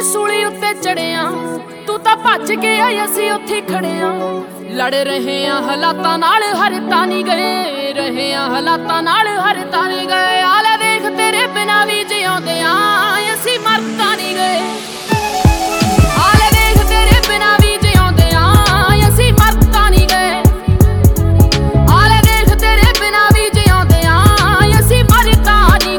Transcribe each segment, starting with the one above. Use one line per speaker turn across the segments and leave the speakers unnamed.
सूली उत्ते चढ़िया तू तां भज के आई असीं उत्थे खड़िया लड़ रहे हैं हालातां नाल हर तानी गए रहे हैं हालातां नाल हर तानी गए आले देख तेरे बिना भी जिउंदे आं असीं मर तां नहीं गए आले देख तेरे बिना भी जिउंदे आं असीं मर तां नहीं गए आले देख तेरे बिना भी जिउंदे आं असीं मर तां नहीं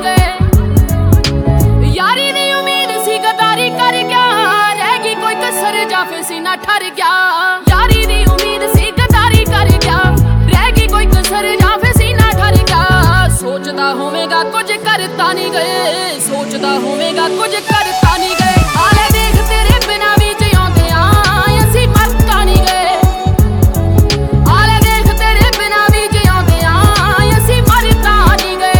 गए यारी दी उम्मीद सी गदारी कर गया रह गई कोई कसर जा फिर सीना ठर गया यारी दी उम्मीद सी गदारी कर गया रह गई कोई कसर जा फिर सीना ठर गया सोचदा होवेगा कुछ करता नहीं गए सोचदा होवेगा कुछ करता नहीं गए आले देख तेरे बिना भी जिउंदे आं असीं मरता नहीं गए आले देख तेरे बिना भी जिउंदे आं असीं मरता नहीं गए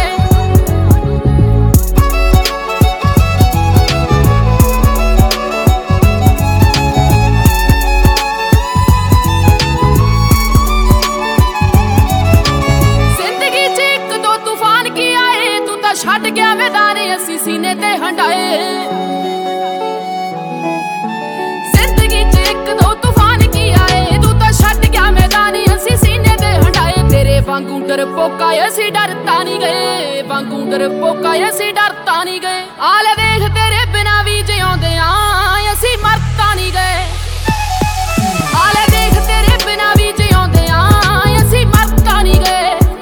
छड़ गया मैदाने असी सीने ते हंडाए जिंदगी च एक दो तूफान की आए तू तो छड़ गया मैदाने असी सीने ते हंडाए तेरे वांगू डरपोका असी डरता नहीं गए वांगू डरपोका असी डरता नहीं गए आले देख तेरे बिना भी जिउंदे आं असी मरता नहीं गए आले देख तेरे बिना भी जिउंदे आं असी मरता नहीं गए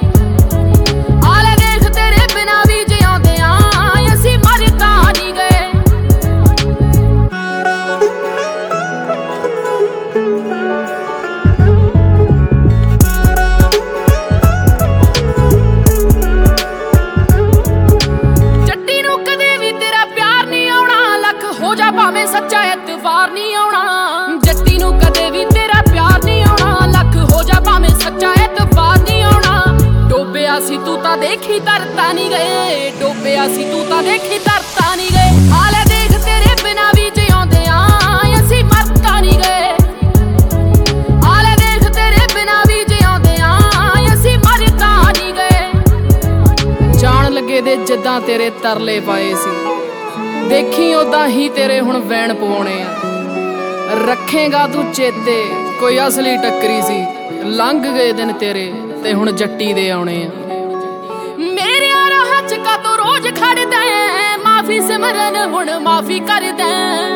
भावें सच्चा एतवार नहीं आउणा जट्टी नूं कदे भी तेरा प्यार नहीं आउणा लख हो जा भावें सच्चा एतवार नहीं आउणा डोबिया सी तू तां देखी तरता नहीं गए डोबिया सी तू तां देखी तरता नहीं गए आले देख तेरे बिना भी जिउंदे आं असीं मरता नहीं गए आले देख तेरे बिना भी जिउंदे आं असीं मरता नहीं गए जान लगे दे जिद्दां तेरे तरले पाए सी देखी उदां ही तेरे हुण वैण पवाउणे आ रखेगा तू चेते कोई असली टक्करी सी लंघ गए दिन तेरे ते हुण जट्टी दे आउणे आ मेरे राह च का तू रोज खड़दा माफी सिमरन हुण माफी करदा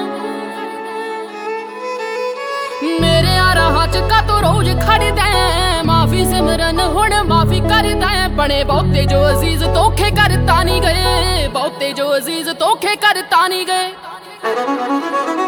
मेरे राह च का तू रोज खड़दा माफी सिमरन हुण माफी करदा बने बहुते जो अजीज धोखे करता नहीं गए बहुते जो अजीज धोखे करता नहीं गए।